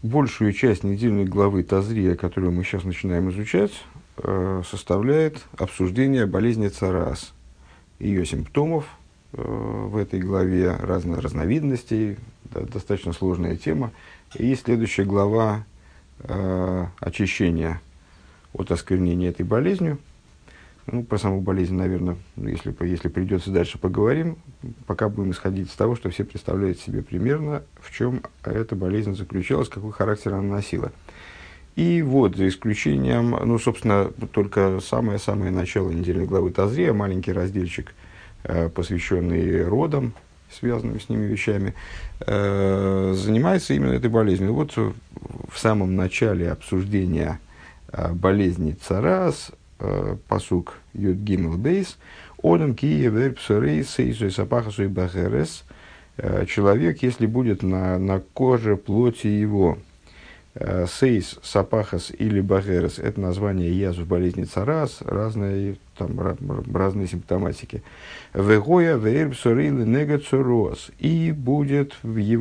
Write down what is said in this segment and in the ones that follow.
Большую часть недельной главы Тазрия, которую мы сейчас начинаем изучать, составляет обсуждение болезни царас, ее симптомов в этой главе, разных разновидностей, достаточно сложная тема. И следующая глава очищения от осквернения этой болезнью. Про саму болезнь, наверное, если придется, дальше поговорим. Пока будем исходить из того, что все представляют себе примерно, в чем эта болезнь заключалась, какой характер она носила. И вот, за исключением, собственно, только самое-самое начало недельной главы Тазрия, маленький разделчик, посвященный родам, связанным с ними вещами, занимается именно этой болезнью. Вот в самом начале обсуждения болезни царас, пасук Юд Гимел Бейс, Одам Кие Вербсорей Сейсуй Сапахасуй Бахерес, человек, если будет на коже плоти его, Сейс, Сапахас или Бахерес, это название язв болезни царас, разные симптоматики. Вегоя Вербсорей Негацурос, и будет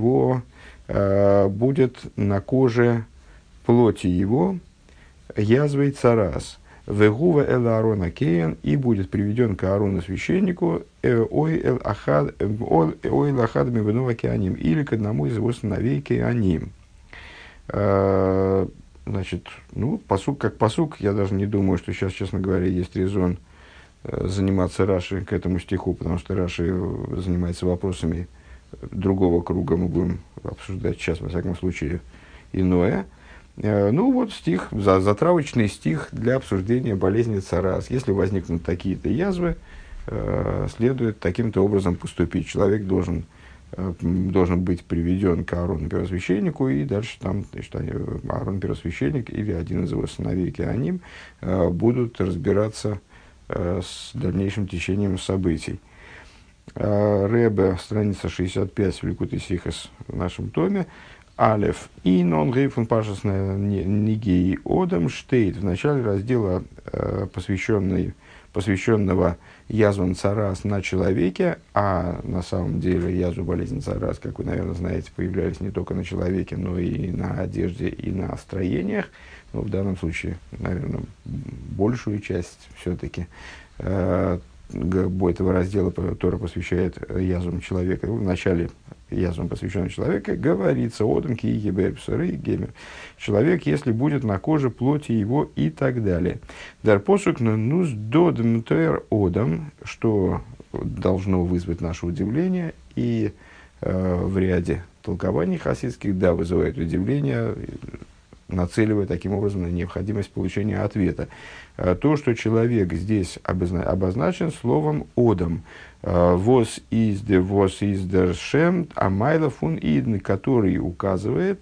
на коже плоти его язвой царас. Вегува эл Аарона Кейн, и будет приведен к Аарону священнику ой эл ахадами венова Кеаним, или к одному из его сыновей Кеаним. Значит, пасук как пасук, я даже не думаю, что сейчас, честно говоря, есть резон заниматься Раши к этому стиху, потому что Раши занимается вопросами другого круга, мы будем обсуждать сейчас, во всяком случае, иное. Стих, затравочный стих для обсуждения болезни царас. Если возникнут такие-то язвы, следует таким-то образом поступить. Человек должен быть приведен к Аарону первосвященнику, и дальше там, Аарон первосвященник или один из его сыновей Кеаним будут разбираться с дальнейшим течением событий. Ребе, страница 65 в Ликутей Сихос в нашем томе. Алеф и нон гейфун пашас нигей одам штейт в начале раздела, посвященного язвам царас на человеке, а на самом деле язвы болезни царас, как вы, наверное, знаете, появлялись не только на человеке, но и на одежде, и на строениях. Но в данном случае, наверное, большую часть все-таки этого раздела Тора посвящает язвам человека. В начале язвам, посвященным человеку, говорится «Одам ки ебер псоры гемер». Человек, если будет на коже плоти его и так далее. Дар посук нус додм тер одам, что должно вызвать наше удивление, и в ряде толкований хасидских, вызывает удивление, нацеливая таким образом на необходимость получения ответа. То, что человек здесь обозначен словом «одам», «вос из дер шем амайла фун идн», который указывает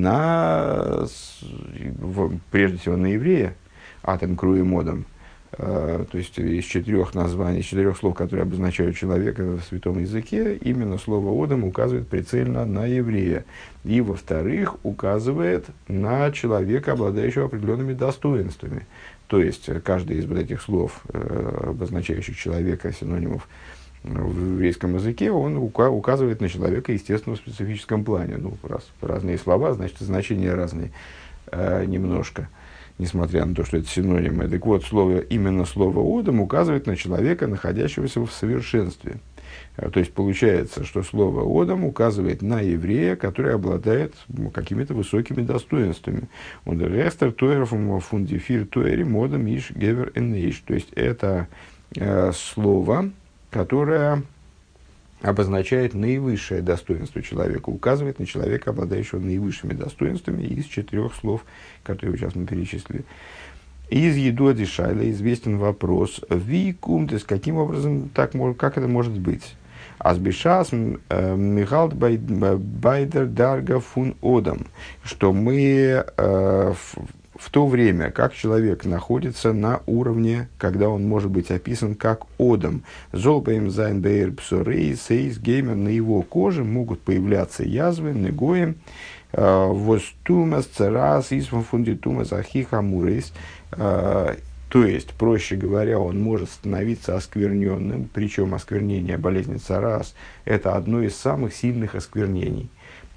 прежде всего на еврея, «атом круем одам», то есть из 4 названий, из 4 слов, которые обозначают человека в святом языке, именно слово «одам» указывает прицельно на еврея. И, во-вторых, указывает на человека, обладающего определенными достоинствами. То есть, каждый из вот этих слов, обозначающих человека, синонимов в еврейском языке, он указывает на человека, естественно, в специфическом плане. Раз разные слова, значит, значения разные немножко. Несмотря на то, что это синонимы. Так вот, именно слово «одам» указывает на человека, находящегося в совершенстве. То есть, получается, что слово «одам» указывает на еврея, который обладает какими-то высокими достоинствами. Он «рестер тоерфум фундифир тоери модам иш гевер энейш». То есть, это слово, которое обозначает наивысшее достоинство человека, указывает на человека, обладающего наивысшими достоинствами из 4 слов, которые сейчас мы перечислили. Из Едоди Шайла известен вопрос, викум, каким образом, как это может быть? Азбишас михалт байдер дарга фун одам, что мы в то время, как человек находится на уровне, когда он может быть описан как одам, золбаем зайн бейр псорей сейс геймер, на его коже могут появляться язвы, негоем, востумас царас исфан фундитумас ахихамурейс. То есть, проще говоря, он может становиться оскверненным, причем осквернение болезни царас – это одно из самых сильных осквернений.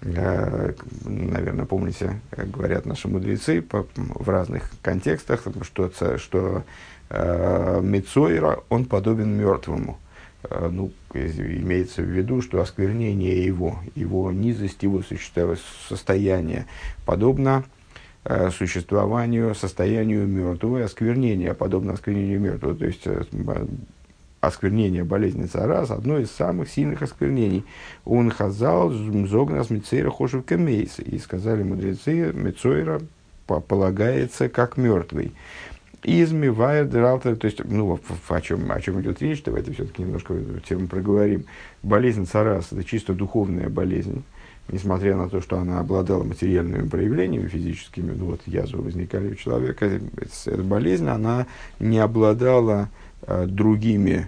Наверное, помните, как говорят наши мудрецы в разных контекстах, что Мицойра, он подобен мертвому. Ну, имеется в виду, что осквернение его низость, его состояние подобно состоянию мертвого, и осквернение подобно осквернению мертвого. То есть осквернение болезни царас одно из самых сильных осквернений. Он хазал зогнас мицейра хошев кемейс. И сказали мудрецы, мицойра полагается как мертвый. Измивайр дералтер, то есть, ну, о чем идет речь, давайте все-таки немножко эту тему проговорим. Болезнь царас – это чисто духовная болезнь. Несмотря на то, что она обладала материальными проявлениями физическими, ну, вот язвы возникали у человека, эта болезнь, она не обладала другими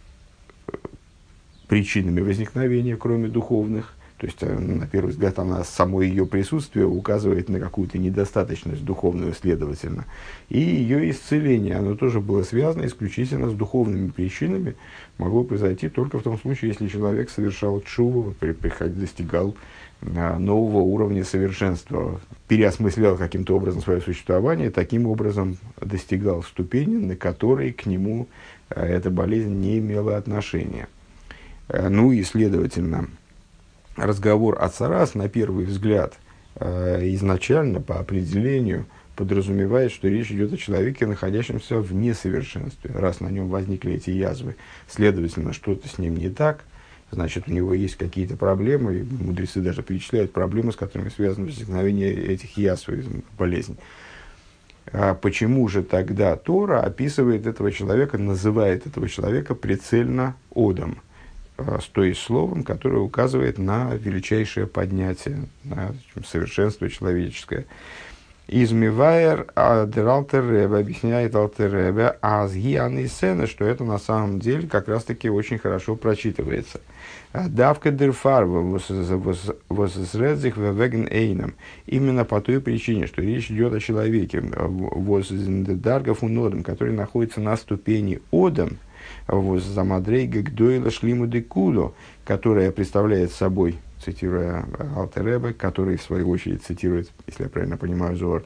причинами возникновения, кроме духовных. То есть, на первый взгляд, она, само ее присутствие указывает на какую-то недостаточность духовную, следовательно. И ее исцеление, оно тоже было связано исключительно с духовными причинами, могло произойти только в том случае, если человек совершал тшуву, достигал нового уровня совершенства, переосмыслял каким-то образом свое существование, таким образом достигал ступени, на которой к нему эта болезнь не имела отношения. Ну и, следовательно, разговор о царас, на первый взгляд, изначально, по определению, подразумевает, что речь идет о человеке, находящемся в несовершенстве. Раз на нем возникли эти язвы, следовательно, что-то с ним не так, значит, у него есть какие-то проблемы, и мудрецы даже перечисляют проблемы, с которыми связано возникновение этих язв и болезней. А почему же тогда Тора описывает этого человека, называет этого человека прицельно Одом, то есть словом, которое указывает на величайшее поднятие, на совершенство человеческое. Измивайер Алтер Ребе, объясняет Алтер Ребе, азгианисена, что это на самом деле как раз-таки очень хорошо прочитывается. Давка дерфарва воззредзих веген эйном. Именно по той причине, что речь идет о человеке, возздаргов унодом, который находится на ступени Одом, воззамадрейга гдойла шлиму декуло, которая представляет собой, цитируя Алтер Ребе, который в свою очередь цитирует, если я правильно понимаю, Зоар,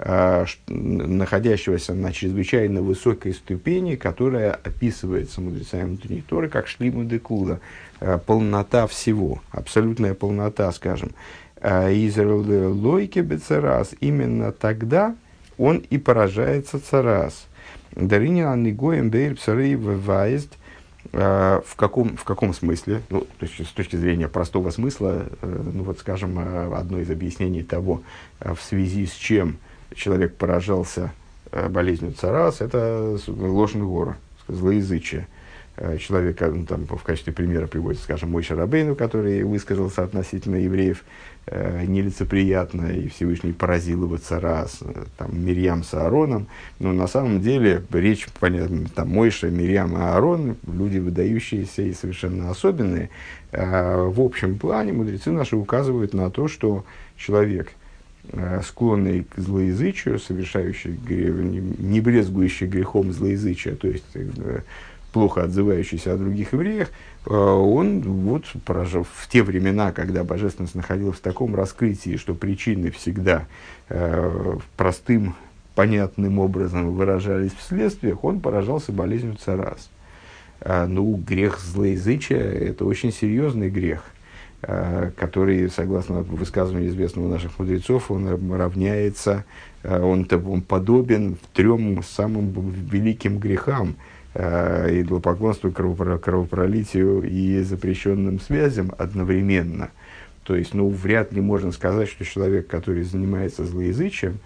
находящегося на чрезвычайно высокой ступени, которая описывается мудрецами внутренней Торы как шлиму декула, полнота всего, абсолютная полнота, скажем. Израиль лойке бецарас, именно тогда он и поражается царас. Даринин аннигоем бейр псарей ввайст. В каком смысле? Ну, то есть, с точки зрения простого смысла, ну вот, скажем, одно из объяснений того, в связи с чем человек поражался болезнью царас, это лошен гора, злоязычие. Человек, ну, там, в качестве примера приводится, скажем, Моше Рабейну, который высказался относительно евреев нелицеприятно, и Всевышний поразил его царас, там, Мирьям с Аароном. Но на самом деле речь, понятно, там, Моше, Мирьям и Аарон, люди выдающиеся и совершенно особенные. В общем плане мудрецы наши указывают на то, что человек, склонный к злоязычию, совершающий, не брезгующий грехом злоязычия, то есть плохо отзывающийся о других евреях, он вот, в те времена, когда божественность находилась в таком раскрытии, что причины всегда простым, понятным образом выражались в следствиях, он поражался болезнью царас. Ну, грех злоязычия – это очень серьезный грех, который, согласно высказыванию известного наших мудрецов, он равняется, он подобен трем самым великим грехам: идолопоклонству, кровопролитию и запрещенным связям одновременно. То есть, ну, вряд ли можно сказать, что человек, который занимается злоязычием,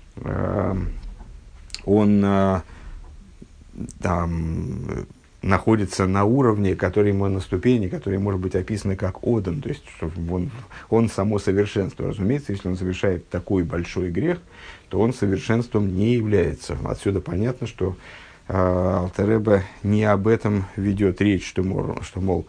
он находится на уровне, который ему на ступени, который может быть описан как Одом, то есть что он само совершенство. Разумеется, если он совершает такой большой грех, то он совершенством не является. Отсюда понятно, что Алтер Ребе не об этом ведет речь, что мол,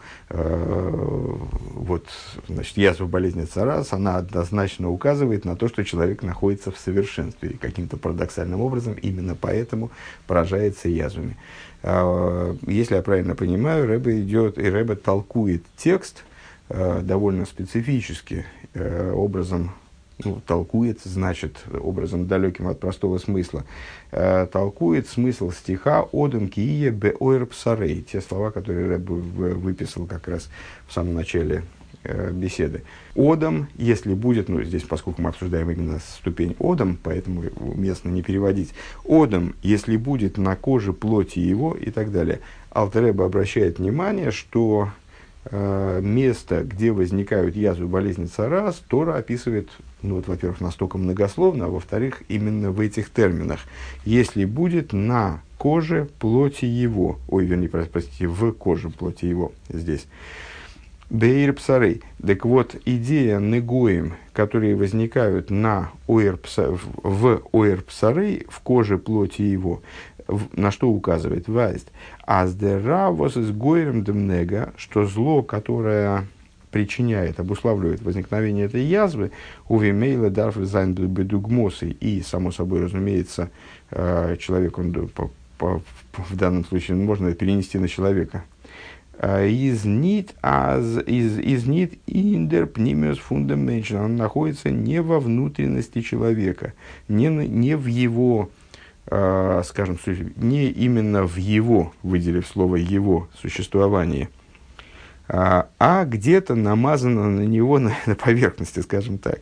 вот, значит, язва болезни царас, она однозначно указывает на то, что человек находится в совершенстве. И каким-то парадоксальным образом именно поэтому поражается язвами. Если я правильно понимаю, Ребе идет и Ребе толкует текст довольно специфически, образом, толкует, значит, образом далеким от простого смысла, толкует смысл стиха «Одам кие бе ойр псарей», те слова, которые Рэб выписал как раз в самом начале беседы. «Одам», если будет, здесь, поскольку мы обсуждаем именно ступень «Одам», поэтому уместно не переводить, «Одам, если будет на коже плоти его» и так далее. Алтер Ребе обращает внимание, что место, где возникают язвы, болезни, царас, Тора описывает, во-первых, настолько многословно, а во-вторых, именно в этих терминах. Если будет на коже плоти его, в коже плоти его здесь. Бейр псарей. Так вот, идея негоим, которые возникают в оэр псарей, в коже плоти его, на что указывает Вайст? Аздера вос из гоерем демнега, что зло, которое причиняет, обуславливает возникновение этой язвы, увимейла дарфль зайн бедугмосы, и, само собой разумеется, человек, в данном случае можно перенести на человека, из нит индер пнимиус фундаментшн, он находится не во внутренности человека, не в его, скажем, не именно в его, выделив слово «его» существовании, а где-то намазано на него на поверхности, скажем так.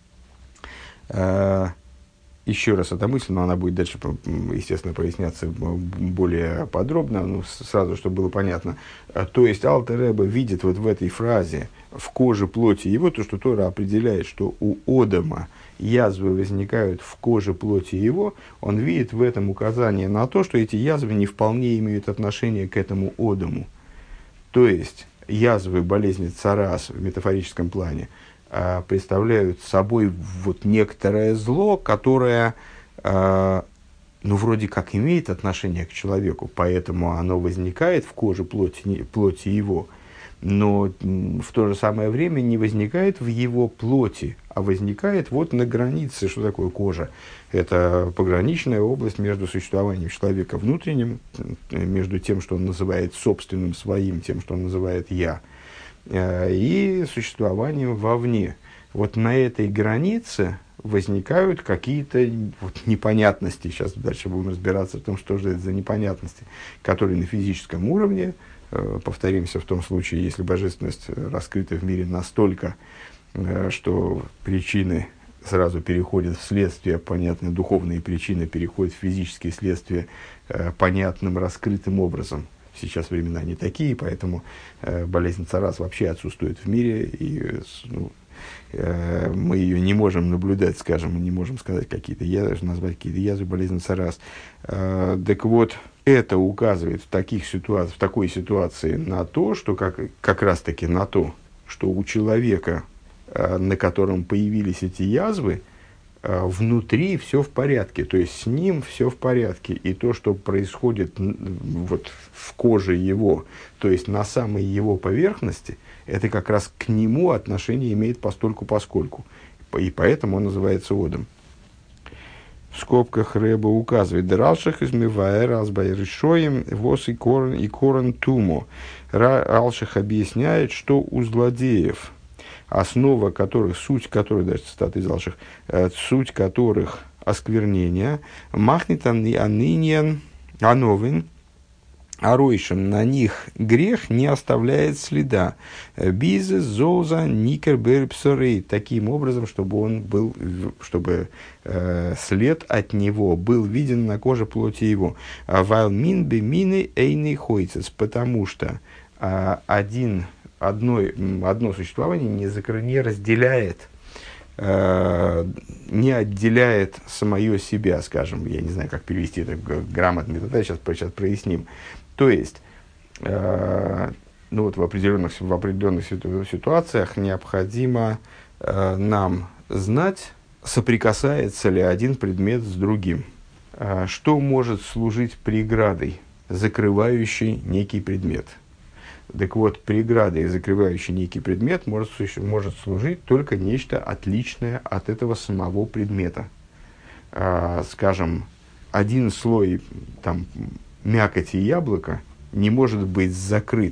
Еще раз эта мысль, но она будет дальше, естественно, проясняться более подробно, сразу, чтобы было понятно. То есть Алтер Ребе видит вот в этой фразе «в коже плоти его», то, что Тора определяет, что у Одама язвы возникают в коже плоти его, он видит в этом указание на то, что эти язвы не вполне имеют отношение к этому Одаму. То есть язвы, болезни царас в метафорическом плане представляют собой некоторое зло, которое вроде как имеет отношение к человеку, поэтому оно возникает в коже плоти его, но в то же самое время не возникает в его плоти, а возникает на границе. Что такое кожа? Это пограничная область между существованием человека внутренним, между тем, что он называет собственным своим, тем, что он называет «я», и существованием вовне. На этой границе возникают какие-то непонятности. Сейчас дальше будем разбираться в том, что же это за непонятности, которые на физическом уровне, повторимся в том случае, если божественность раскрыта в мире настолько, что причины сразу переходят в следствие, понятные духовные причины переходят в физические следствия понятным, раскрытым образом. Сейчас времена не такие, поэтому болезнь царас вообще отсутствует в мире, и мы ее не можем наблюдать, скажем, не можем сказать назвать какие-то язвы, болезнь царас. Так вот, это указывает в такой ситуации на то, что как раз-таки на то, что у человека, на котором появились эти язвы, внутри все в порядке, то есть с ним все в порядке, и то, что происходит в коже его, то есть на самой его поверхности, это как раз к нему отношение имеет постольку-поскольку, и поэтому он называется Одом. В скобках Ребе указывает: «Дралшах измывая разбай решоем вос и корен тумо». Алших объясняет, что у злодеев, основа которых, суть которых, даже цитата из Алших, суть которых осквернение, махнет аныньян ановин, аройшем, на них грех не оставляет следа. Бизе зоуза никер берпсорей, таким образом, чтобы след от него был виден на коже плоти его. Вайлмин бемины эйный хойцес, потому что одно существование не разделяет, не отделяет самое себя, скажем, я не знаю, как перевести это грамотно, тогда сейчас проясним. То есть, в определенных ситуациях необходимо нам знать, соприкасается ли один предмет с другим. Что может служить преградой, закрывающей некий предмет? Так вот, преградой, закрывающей некий предмет, может служить только нечто отличное от этого самого предмета. Скажем, один слой мякоти яблока не может быть закрыт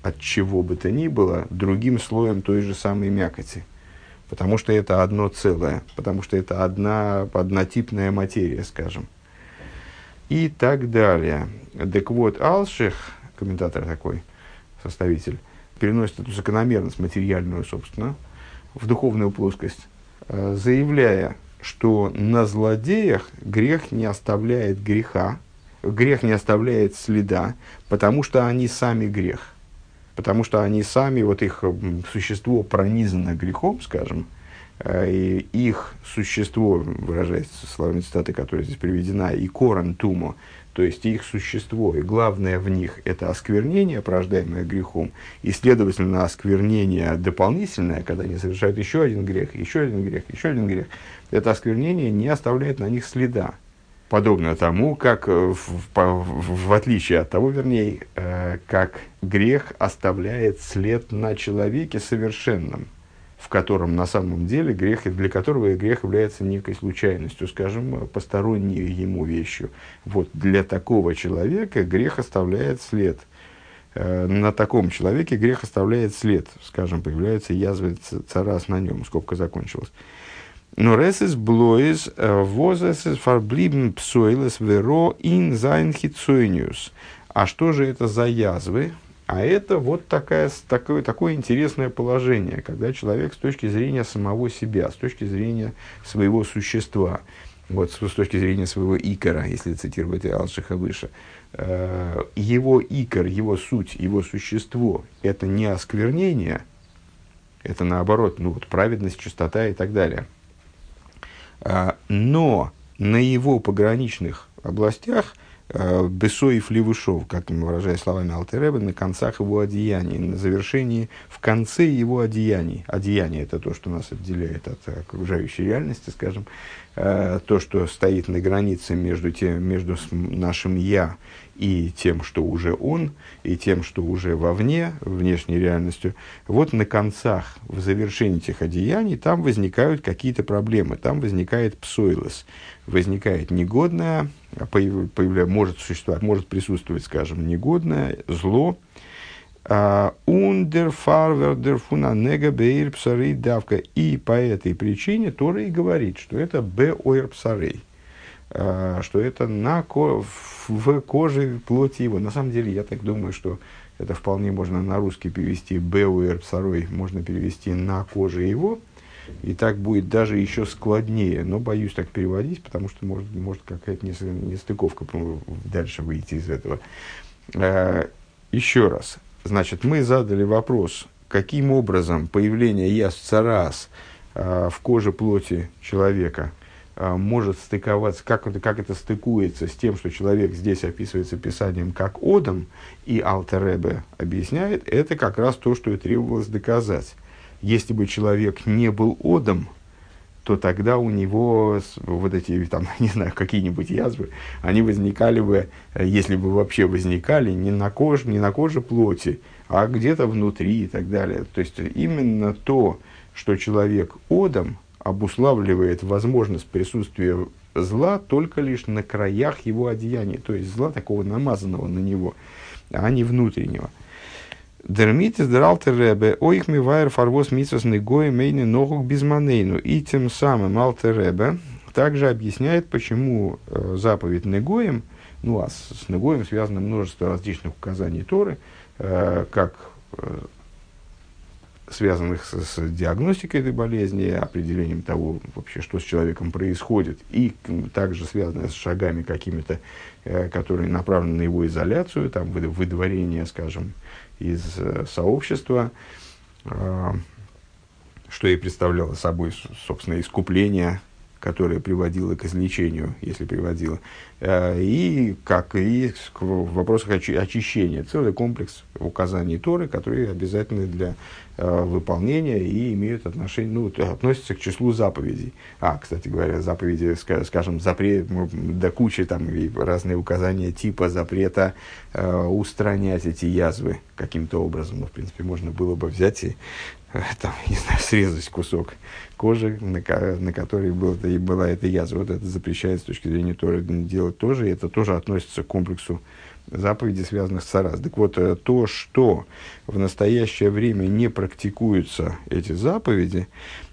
от чего бы то ни было другим слоем той же самой мякоти. Потому что это одно целое, потому что это однотипная материя, скажем. И так далее. Так вот, Алших, комментатор такой, составитель, переносит эту закономерность материальную, собственно, в духовную плоскость, заявляя, что на злодеях грех не оставляет греха, грех не оставляет следа, потому что они сами грех. Потому что они сами, вот их существо пронизано грехом, скажем, и их существо, выражаясь словами цитаты, которая здесь приведена, и корон тумо, то есть их существо, и главное в них это осквернение, порождаемое грехом, и, следовательно, осквернение дополнительное, когда они совершают еще один грех, еще один грех, еще один грех, это осквернение не оставляет на них следа. Подобно тому, как, в отличие от того, вернее, как грех оставляет след на человеке совершенном, в котором на самом деле грех, для которого грех является некой случайностью, скажем, посторонней ему вещью. Вот для такого человека грех оставляет след. На таком человеке грех оставляет след, скажем, появляются язвы царас на нем, скобка закончилась. Но ресес блоис возесес фарблибн псойлес веро ин зайн хитсойниус. А что же это за язвы? А это вот такое интересное положение, когда человек с точки зрения самого себя, с точки зрения своего существа, вот, с точки зрения своего икора, если цитировать Алшиха выше, его икор, его суть, его существо – это не осквернение, это наоборот, вот, праведность, чистота и так далее. Но на его пограничных областях бесоев левушов, как выражая словами Алтер Ребе, на концах его одеяний, на завершении, в конце его одеяний. Одеяние – это то, что нас отделяет от окружающей реальности, скажем, то, что стоит на границе между нашим «я» и тем, что уже он, и тем, что уже вовне, внешней реальностью. Вот на концах, в завершении этих одеяний, там возникают какие-то проблемы, там возникает псойлос, возникает негодное, может существовать, может присутствовать, скажем, негодное, зло. И по этой причине Тора и говорит, что это беойр псарей, что это в коже плоти его. На самом деле, я так думаю, что это вполне можно на русский перевести беойр псарой, можно перевести на коже его, и так будет даже еще складнее, но боюсь так переводить, потому что может какая-то нестыковка дальше выйти из этого. Еще раз. Значит, мы задали вопрос, каким образом появление язв царас в коже плоти человека может стыковаться, как это стыкуется с тем, что человек здесь описывается Писанием как Одам, и Алтер Ребе объясняет, это как раз то, что и требовалось доказать. Если бы человек не был Одам, то тогда у него вот эти, там, не знаю, какие-нибудь язвы, они возникали бы, если бы вообще возникали, не на коже плоти, а где-то внутри и так далее. То есть, именно то, что человек Одам, обуславливает возможность присутствия зла только лишь на краях его одеяния, то есть зла такого намазанного на него, а не внутреннего. Дермитис дералтер ребе, оих мивайр фарвос митсвас негои мейни ногук безманейну. И тем самым Алтер Ребе также объясняет, почему заповедь негоем, ну а с негоем связано множество различных указаний Торы, как связанных с диагностикой этой болезни, определением того, вообще, что с человеком происходит, и также связанных с шагами какими-то, которые направлены на его изоляцию, там, выдворение, скажем, из сообщества, что и представляло собой, собственно, искупление, которое приводило к излечению, если приводило, и как и в вопросах очищения. Целый комплекс указаний Торы, которые обязательны для выполнения и имеют отношение, ну, относятся к числу заповедей. Кстати говоря, заповеди, скажем, запрет, до кучи там и разные указания типа запрета устранять эти язвы каким-то образом. Ну, в принципе, можно было бы взять и там, не знаю, срезать кусок кожи, на которой была эта язва. Вот это запрещается с точки зрения Торы делать тоже. И это тоже относится к комплексу заповеди, связанных с царас. Так вот, то, что в настоящее время не практикуются эти заповеди,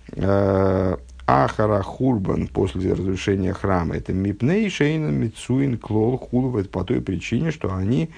Ахара Хурбан после разрушения храма, это Мипней Шейна Мицуин Клол Хулвает по той причине, что они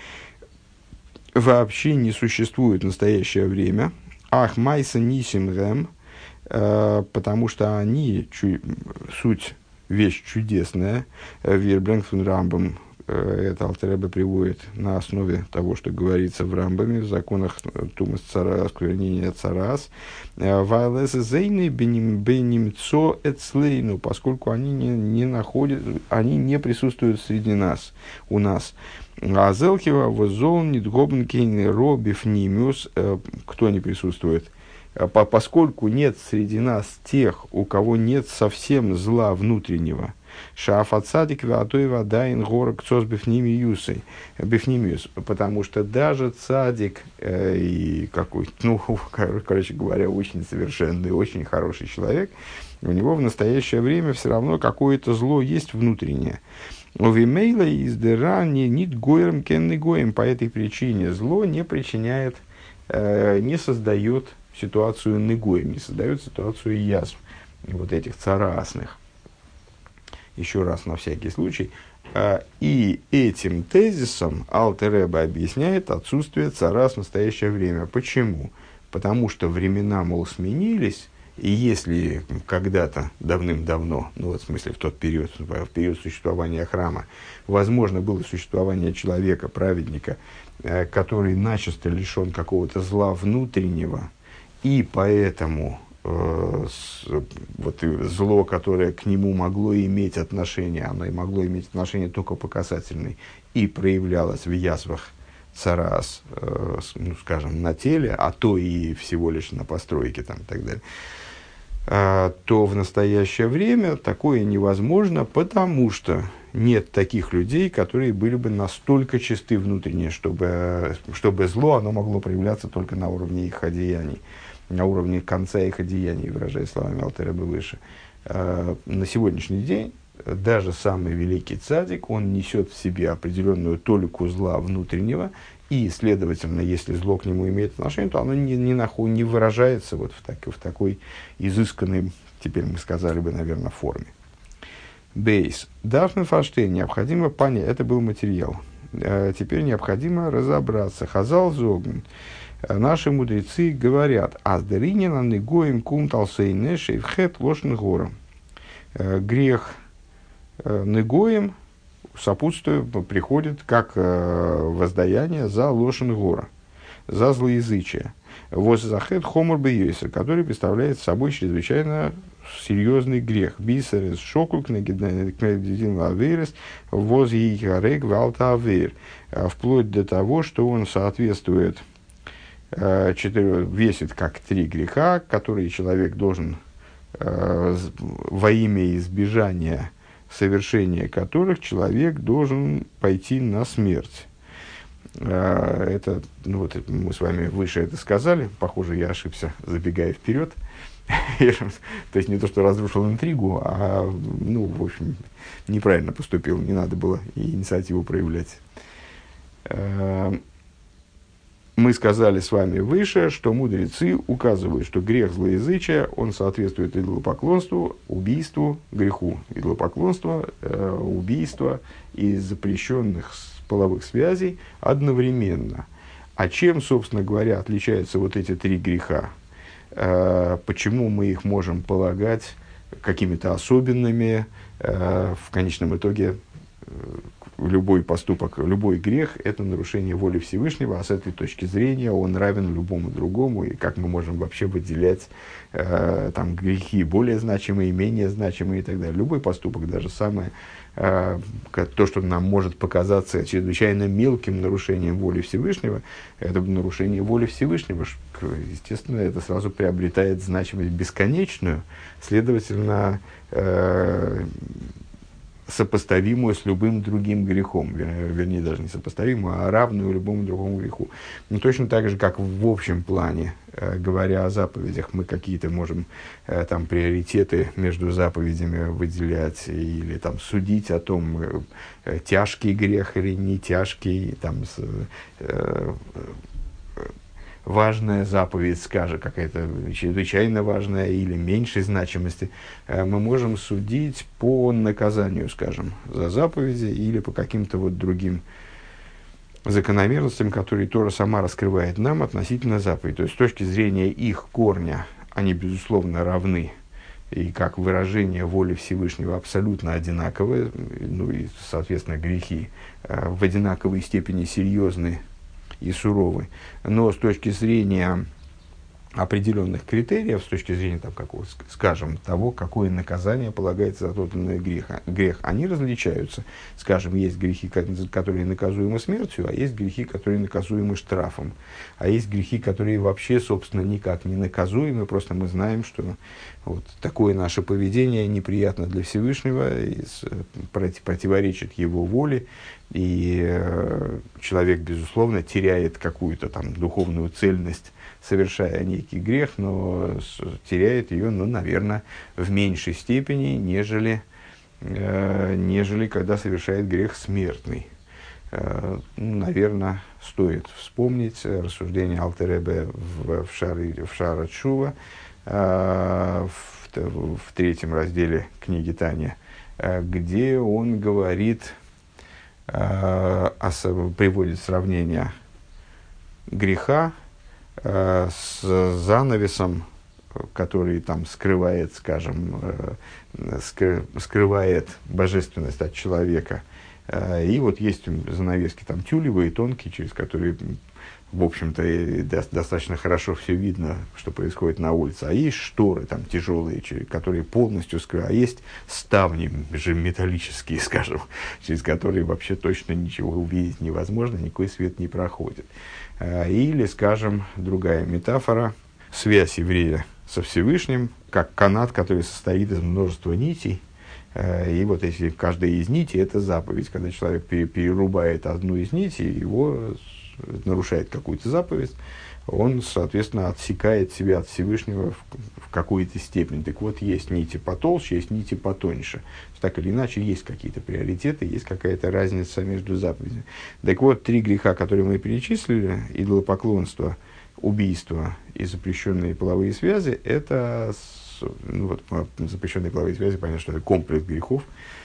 вообще не существуют в настоящее время. Ах Майса Нисимгем, потому что они суть вещь чудесная. Вирбрэнг фун Рамбам, это Алтер Ребе приводит на основе того, что говорится в Рамбаме, в законах Тумас Цара, осквернения Царас. Вайлесы зейны бенимцо эцлейну, поскольку они не находят, они не присутствуют среди нас, у нас. Азелкива возол нидгобнкейн робифнимиус, кто не присутствует? Поскольку нет среди нас тех, у кого нет совсем зла внутреннего, шафацадик ватоева дайн горок цос бифнимиус, потому что даже цадик и какой, короче говоря, очень совершенный, очень хороший человек, у него в настоящее время все равно какое-то зло есть внутреннее. Овимейла из дыра нит гоем кенный гоем, по этой причине зло не причиняет, не создает ситуацию негоем, не создает ситуацию язв, вот этих царасных. Еще раз, на всякий случай. И этим тезисом Алтер Ребе объясняет отсутствие царас в настоящее время. Почему? Потому что времена, мол, сменились, и если когда-то, давным-давно, ну вот в смысле в тот период, в период существования храма, возможно было существование человека, праведника, который начисто лишен какого-то зла внутреннего, и поэтому вот зло, которое к нему могло иметь отношение, оно и могло иметь отношение только по касательной, и проявлялось в язвах царас, ну, скажем, на теле, а то и всего лишь на постройке там, и так далее, то в настоящее время такое невозможно, потому что нет таких людей, которые были бы настолько чисты внутренне, чтобы зло оно могло проявляться только на уровне их одеяний, на уровне конца их одеяний, выражая словами Алтер Ребе выше. На сегодняшний день даже самый великий цадик, он несет в себе определенную толику зла внутреннего, и, следовательно, если зло к нему имеет отношение, то оно не выражается вот в такой изысканной, теперь мы сказали бы, наверное, форме. Бейс. Дафн Фаштейн. Необходимо понять, это был материал. Теперь необходимо разобраться. Хазал Зогн. Наши мудрецы говорят, «Аздеринина негоим кум талсейне шейвхет лошен гором». Грех негоим приходит как воздаяние за лошен гора, за злоязычие. Воззахет хомор бейойсер, который представляет собой чрезвычайно серьезный грех. Бисерес шокул кнегидин лаверес воз yigareg валта авер. Вплоть до того, что он соответствует весит как 3 греха, которые человек должен во имя избежания совершения которых человек должен пойти на смерть. Это, ну вот, мы с вами выше это сказали, похоже, я ошибся, забегая вперед. То есть не то, что разрушил интригу, а, ну, в общем, неправильно поступил, не надо было и инициативу проявлять. Мы сказали с вами выше, что мудрецы указывают, что грех злоязычия, он соответствует идолопоклонству, убийству, греху идолопоклонства, убийства и запрещенных половых связей одновременно. А чем, собственно говоря, отличаются вот эти 3 греха? Почему мы их можем полагать какими-то особенными? В конечном итоге любой поступок, любой грех – это нарушение воли Всевышнего, а с этой точки зрения он равен любому другому, и как мы можем вообще выделять там, грехи более значимые, менее значимые и так далее. Любой поступок, даже самое, то, что нам может показаться чрезвычайно мелким нарушением воли Всевышнего, это нарушение воли Всевышнего. Естественно, это сразу приобретает значимость бесконечную, следовательно, сопоставимую с любым другим грехом, вернее, даже не сопоставимую, а равную любому другому греху. Но точно так же, как в общем плане говоря о заповедях, мы какие-то можем там приоритеты между заповедями выделять или там судить о том, тяжкий грех или не тяжкий, там, важная заповедь, скажем, какая-то чрезвычайно важная или меньшей значимости, мы можем судить по наказанию, скажем, за заповеди или по каким-то вот другим закономерностям, которые Тора сама раскрывает нам относительно заповедей. То есть, с точки зрения их корня, они, безусловно, равны, и как выражение воли Всевышнего абсолютно одинаковые, ну и, соответственно, грехи в одинаковой степени серьезны и суровы. Но с точки зрения определенных критериев, с точки зрения, там, какого, скажем, того, какое наказание полагается за тот или иной грех, они различаются. Скажем, есть грехи, которые наказуемы смертью, а есть грехи, которые наказуемы штрафом. А есть грехи, которые вообще, собственно, никак не наказуемы, просто мы знаем, что вот такое наше поведение неприятно для Всевышнего, и противоречит его воле, и человек, безусловно, теряет какую-то там духовную цельность, совершая некий грех, но теряет ее, ну, наверное, в меньшей степени, нежели когда совершает грех смертный. Наверное, стоит вспомнить рассуждение Алтер Ребе в Шаара Тшува, в 3 разделе книги Таня, где он говорит, приводит сравнение греха с занавесом, который там скрывает, скажем, скрывает божественность от человека. И вот есть занавески там тюлевые, тонкие, через которые, в общем-то, достаточно хорошо все видно, что происходит на улице. А есть шторы там тяжелые, которые полностью скрывают. А есть ставни же металлические, скажем, через которые вообще точно ничего увидеть невозможно, никакой свет не проходит. Или, скажем, другая метафора, связь еврея со Всевышним, как канат, который состоит из множества нитей. И вот если каждая из нитей – это заповедь. Когда человек перерубает одну из нитей, его нарушает какую-то заповедь, он, соответственно, отсекает себя от Всевышнего в какой-то степени. Так вот, есть нити потолще, есть нити потоньше. Так или иначе, есть какие-то приоритеты, есть какая-то разница между заповедями. Так вот, 3 греха, которые мы перечислили, идолопоклонство, убийство и запрещенные половые связи, это, ну вот, запрещенные половые связи, понятно, что это комплекс грехов,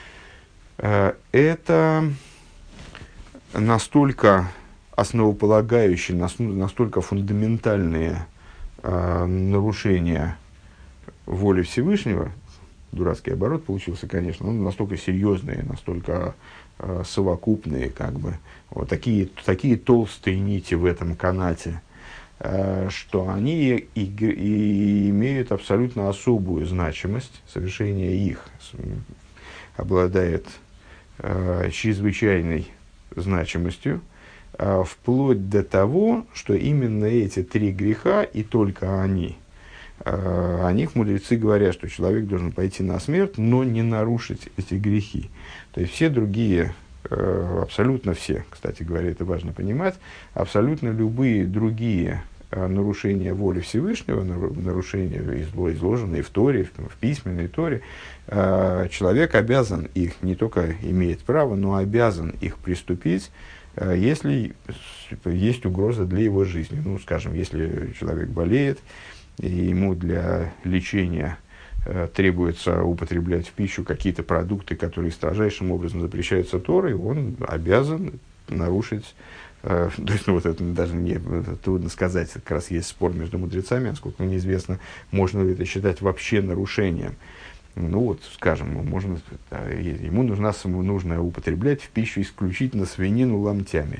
это настолько основополагающие, настолько фундаментальные нарушения воли Всевышнего, дурацкий оборот получился, конечно, но настолько серьезные, настолько совокупные, как бы, вот такие толстые нити в этом канате, что они и имеют абсолютно особую значимость, совершение их обладает чрезвычайной значимостью, вплоть до того, что именно эти 3 греха, и только они, о них мудрецы говорят, что человек должен пойти на смерть, но не нарушить эти грехи. То есть все другие, абсолютно все, кстати говоря, это важно понимать, абсолютно любые другие нарушения воли Всевышнего, нарушения, изложенные в Торе, в письменной Торе, человек обязан их, не только имеет право, но обязан их приступить, если есть угроза для его жизни. Ну, скажем, если человек болеет, и ему для лечения требуется употреблять в пищу какие-то продукты, которые строжайшим образом запрещаются Торой, он обязан нарушить. То есть, ну, вот это даже не трудно сказать, как раз есть спор между мудрецами, насколько мне известно, можно ли это считать вообще нарушением. Ну вот, скажем, ему нужно употреблять в пищу исключительно свинину ломтями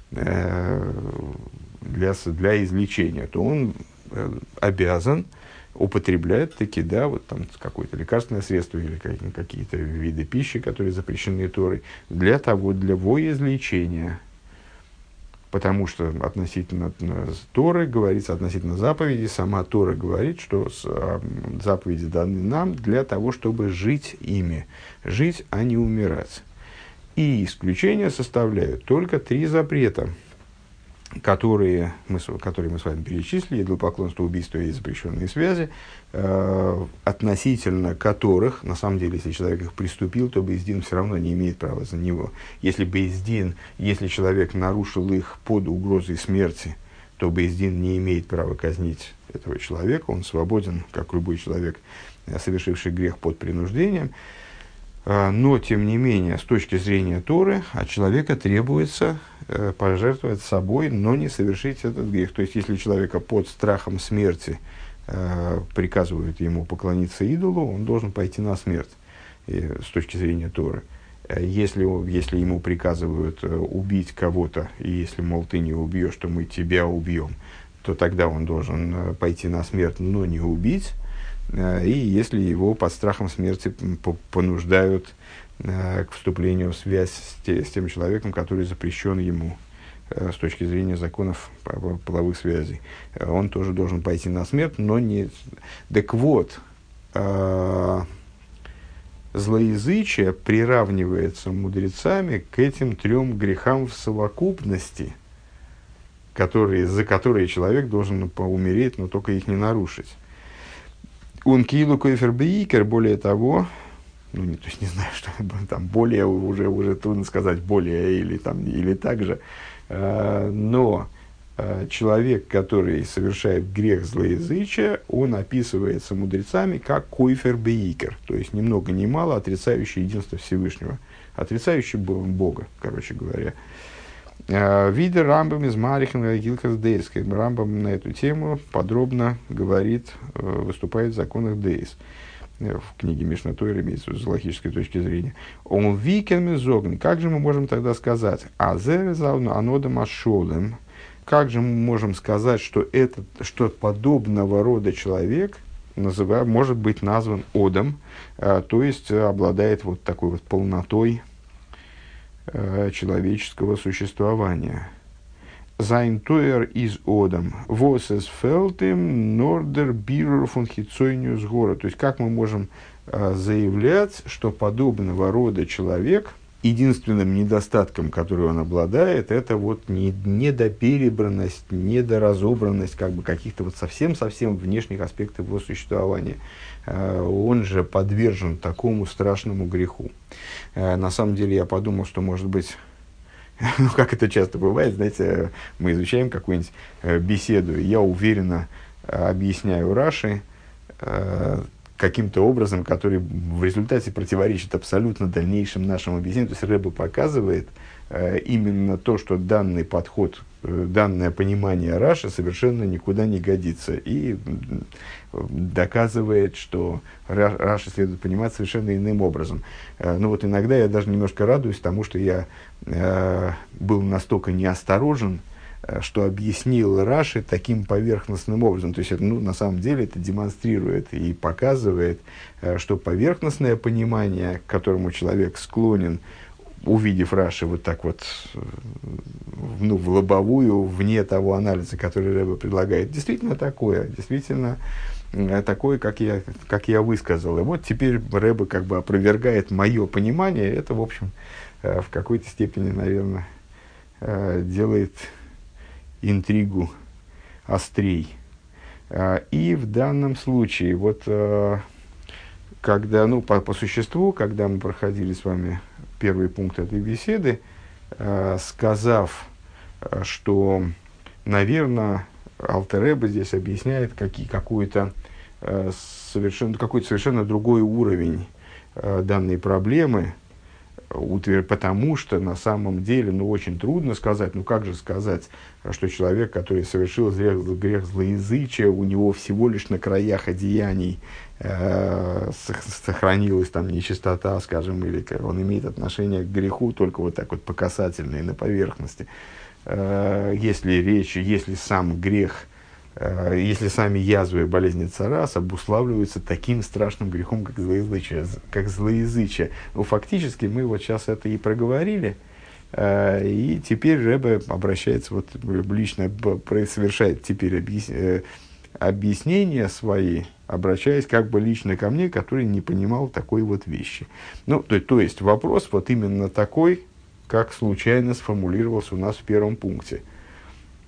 для излечения, то он обязан употреблять таки, да, вот там какое-то лекарственное средство или какие-то виды пищи, которые запрещены Торой, для его излечения. Потому что относительно Торы говорится, относительно заповедей, сама Тора говорит, что заповеди даны нам для того, чтобы жить ими. Жить, а не умирать. И исключения составляют только 3 запрета. которые мы с вами перечислили, идолопоклонство, убийство и запрещенные связи, относительно которых, на самом деле, если человек их приступил, то бейс дин все равно не имеет права за него. Если человек нарушил их под угрозой смерти, то бейс дин не имеет права казнить этого человека, он свободен, как любой человек, совершивший грех под принуждением. Но, тем не менее, с точки зрения Торы, от человека требуется пожертвовать собой, но не совершить этот грех. То есть, если человека под страхом смерти приказывают ему поклониться идолу, он должен пойти на смерть с точки зрения Торы. Если ему приказывают убить кого-то, и если, мол, ты не убьешь, то мы тебя убьем, то тогда он должен пойти на смерть, но не убить. И если его под страхом смерти понуждают к вступлению в связь с тем человеком, который запрещен ему с точки зрения законов половых связей, он тоже должен пойти на смерть, но не... Так вот, злоязычие приравнивается мудрецами к этим 3 грехам в совокупности, за которые человек должен умереть, но только их не нарушить. Он килу койфер бейкер, более того, то есть не знаю, что там более, уже трудно сказать более или так же, но человек, который совершает грех злоязычия, он описывается мудрецами как койфер бейкер, то есть ни много ни мало отрицающий единство Всевышнего, отрицающий Бога, короче говоря. Видер Рамбам из Марихен Гилкас Дейс. Рамбам на эту тему подробно говорит, выступает в законах Дейс. В книге Мишна Тойра, имеется с логической точки зрения. Он викен мизогн. Как же мы можем тогда сказать? Анодам ашолем. Как же мы можем сказать, что подобного рода человек может быть назван одом, то есть обладает вот такой вот полнотой человеческого существования. Sein Teuer из Одам. Was es fällt ihm Norder Birur von Hitzonius Гора. То есть, как мы можем заявлять, что подобного рода человек, единственным недостатком, который он обладает, это вот недоперебранность, недоразобранность каких-то вот совсем внешних аспектов его существования. Он же подвержен такому страшному греху. На самом деле я подумал, что, может быть, как это часто бывает, знаете, мы изучаем какую-нибудь беседу, и я уверенно объясняю Раши каким-то образом, который в результате противоречит абсолютно дальнейшим нашим объяснениям. То есть Рэбе показывает именно то, что данный подход, данное понимание Раши совершенно никуда не годится. И доказывает, что Раши следует понимать совершенно иным образом. Ну вот иногда я даже немножко радуюсь тому, что я был настолько неосторожен, что объяснил Раши таким поверхностным образом. То есть, на самом деле, это демонстрирует и показывает, что поверхностное понимание, к которому человек склонен, увидев Раши вот так вот, в лобовую, вне того анализа, который Рэбе предлагает, действительно такое, как я высказал. И вот теперь Рэбе опровергает мое понимание. Это, в общем, в какой-то степени, наверное, делает интригу острей. И в данном случае, вот, когда, по существу, когда мы проходили с вами первый пункт этой беседы, сказав, что, наверное, Алтер Ребе здесь объясняет какой-то совершенно другой уровень данной проблемы, потому что на самом деле, очень трудно сказать, как же сказать, что человек, который совершил грех злоязычия, у него всего лишь на краях одеяний сохранилась там нечистота, скажем, или он имеет отношение к греху только вот так вот по касательной, на поверхности. Если сам грех, если сами язвы и болезни царас обуславливаются таким страшным грехом, как злоязычие. Фактически мы вот сейчас это и проговорили, и теперь Ребе обращается, лично совершает теперь объяснения свои, обращаясь лично ко мне, который не понимал такой вот вещи. То есть вопрос именно такой, как случайно сформулировался у нас в первом пункте.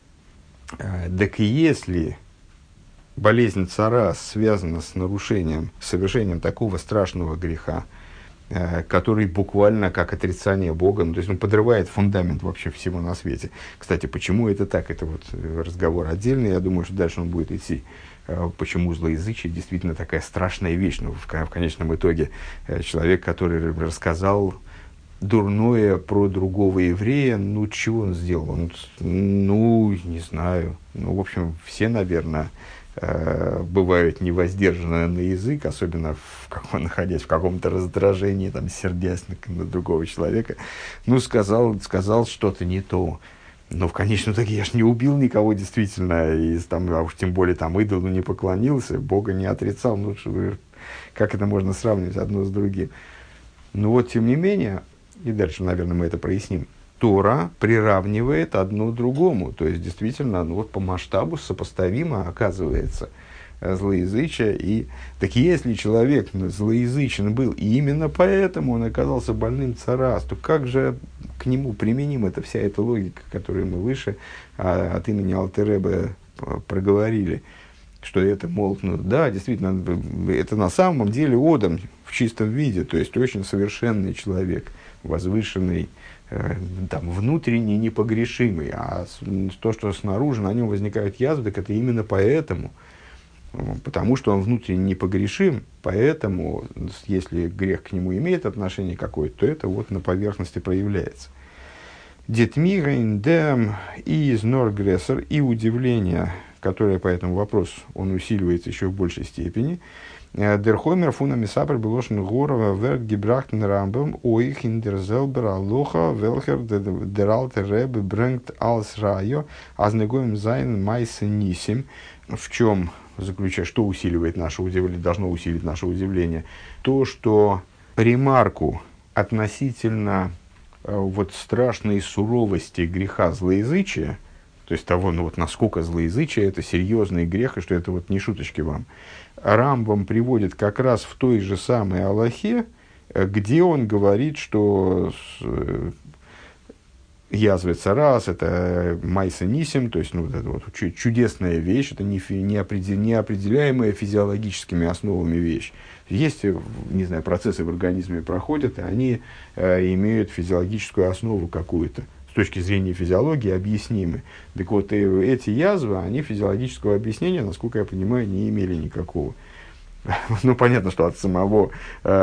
Так если болезнь цара связана с нарушением, совершением такого страшного греха, который буквально как отрицание Бога, ну, то есть он подрывает фундамент вообще всего на свете. Кстати, почему это так? Это вот разговор отдельный, я думаю, что дальше он будет идти. Почему злоязычие действительно такая страшная вещь? Ну, в конечном итоге человек, который рассказал дурное про другого еврея, ну, чего он сделал? Он, ну, не знаю. Ну, в общем, все, наверное, бывают невоздержаны на язык, особенно находясь в каком-то раздражении, там, сердясь на другого человека. Ну, сказал что-то не то. Но в конечном итоге я ж не убил никого действительно, и там, а уж тем более там идолу не поклонился, Бога не отрицал. Ну, как это можно сравнивать одно с другим? Но вот, тем не менее, и дальше, наверное, мы это проясним, Тора приравнивает одно другому. То есть, действительно, ну, вот по масштабу сопоставимо оказывается злоязычие. И так если человек злоязычен был, и именно поэтому он оказался больным царас, то как же к нему применима вся эта логика, которую мы выше от имени Алтер Ребе проговорили? Что это, мол, ну да, действительно, это на самом деле Одам в чистом виде, то есть очень совершенный человек, возвышенный, там, внутренне непогрешимый, а то, что снаружи на нем возникают язвы, так это именно поэтому, потому что он внутренне непогрешим, поэтому, если грех к нему имеет отношение какое-то, то это вот на поверхности проявляется. Детмирен дем и из норгрессор, и удивление, которое по этому вопросу, он усиливается еще в большей степени. Дерхоймер фуна мисапер белошен горова верт гибрахтен рамбам оих индерзелбер алоха велхер дералтер ребе брэнгт алс райо азнегоем зайн майс нисим. В чем заключается, что усиливает наше удивление, должно усилить наше удивление? То, что ремарку относительно вот страшной суровости греха злоязычия, то есть того, ну вот насколько злоязычие это серьезный грех, и что это вот не шуточки вам, Рамбам приводит как раз в той же самой Алахе, где он говорит, что язвы царас, это майса нисим, то есть ну, вот это вот чудесная вещь, это неопределяемая физиологическими основами вещь. Есть, не знаю, процессы в организме проходят, и они имеют физиологическую основу какую-то. С точки зрения физиологии объяснимы. Так вот, эти язвы, они физиологического объяснения, насколько я понимаю, не имели никакого. Ну, понятно, что от самого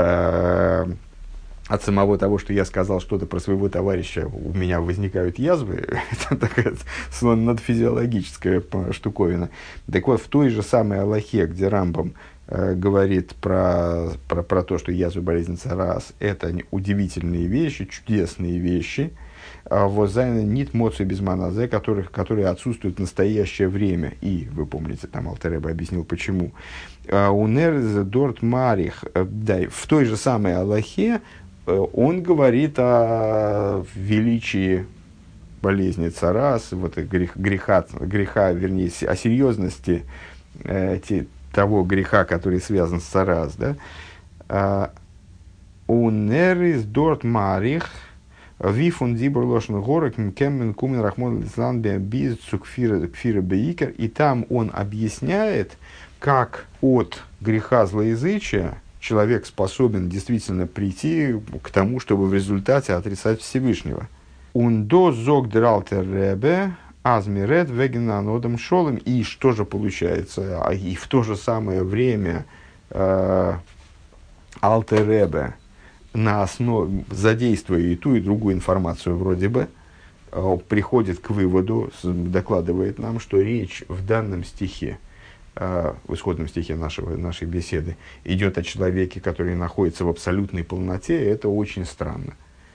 того, что я сказал что-то про своего товарища, у меня возникают язвы, это такая надфизиологическая штуковина. Так вот, в той же самой Алахе, где Рамбам говорит про то, что язвы болезнь царас, это удивительные вещи, чудесные вещи, воззайна нит моцию без маназе, которые отсутствуют в настоящее время. И, вы помните, там Алтер Ребе объяснил, почему. Унер дорт марих, в той же самой Алахе он говорит о величии болезни царас, вот, греха, вернее, о серьезности того греха, который связан с царас. Да? Унер из дорт марих, Вифун дибр лошен горок кеммен кумен рахмон лислан биз цукфира бейкер. И там он объясняет, как от греха злоязычия человек способен действительно прийти к тому, чтобы в результате отрицать Всевышнего. Ундо зог дралтер ребе азмирет вегена нодом шолем. И что же получается? И в то же самое время Алтер Ребе, на основе, задействуя и ту, и другую информацию вроде бы, приходит к выводу, докладывает нам, что речь в данном стихе, в исходном стихе нашей беседы, идет о человеке, который находится в абсолютной полноте. Это очень странно.